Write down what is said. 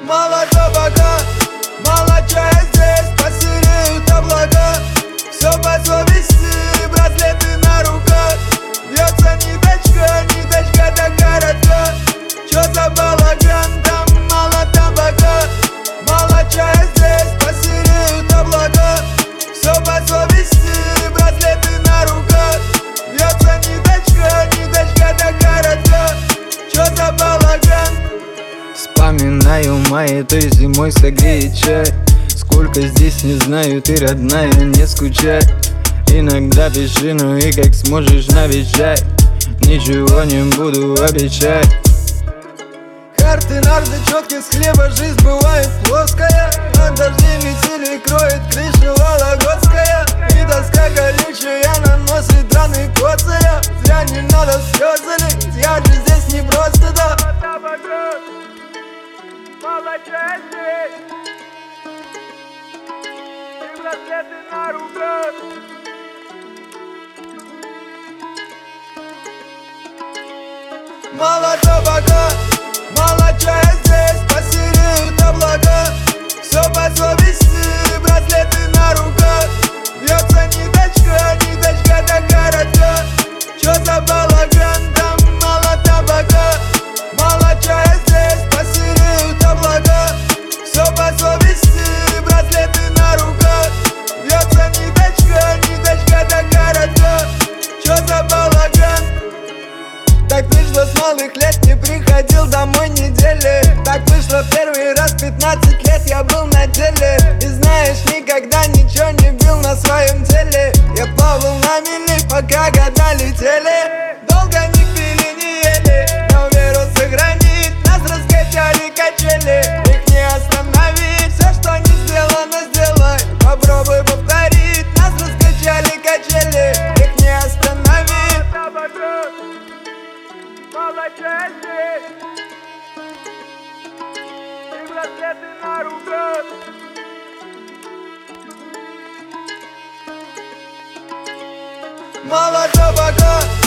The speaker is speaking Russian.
Мало табака, мало чая здесь, посереют облака. Все по совести, браслеты на руках. Вьется ниточка до коротка. Чё за балаган, там мало табака. Мало чая здесь, посереют облака. Все по совести, браслеты на руках. Вьется ниточка до коротка. Чё за балаган? Вспоминаю май, той зимой согреет чай. Сколько здесь не знаю, ты родная, не скучай. Иногда пиши, ну и как сможешь навещай. Ничего не буду обещать. Карты, нарды, четки с хлеба, жизнь бывает плоская. От дождей метели кроет крыша вологодская. И доска колючая наносит раны коцая. Зря не надо слезы лить, я же здесь не просто, да. Мало чая здесь, и браслеты на руках. Мало табака, мало чая здесь, посереют облака. Все по совести, браслеты на руках. Вьется ниточка до коротка. Чё за балаган, там мало табака. Мало чая здесь, посереют облака. Все по совести, браслеты на руках. Вьется ниточка до коротка. Чё за балаган? Так вышло, с малых лет не приходил домой недели. Так вышло первый раз, 15 лет я был на деле. И знаешь, никогда ничего не бил на своем теле. Я плавал на мели, пока года летели. Долго не пили, не ели, но веру сохранить. Нас раскачали качели, их не остановить. Все, что не сделано, сделай, попробуй повторить. Нас раскачали качели, их не остановить. Мало чая здесь, и браслеты на руках. Мало табака,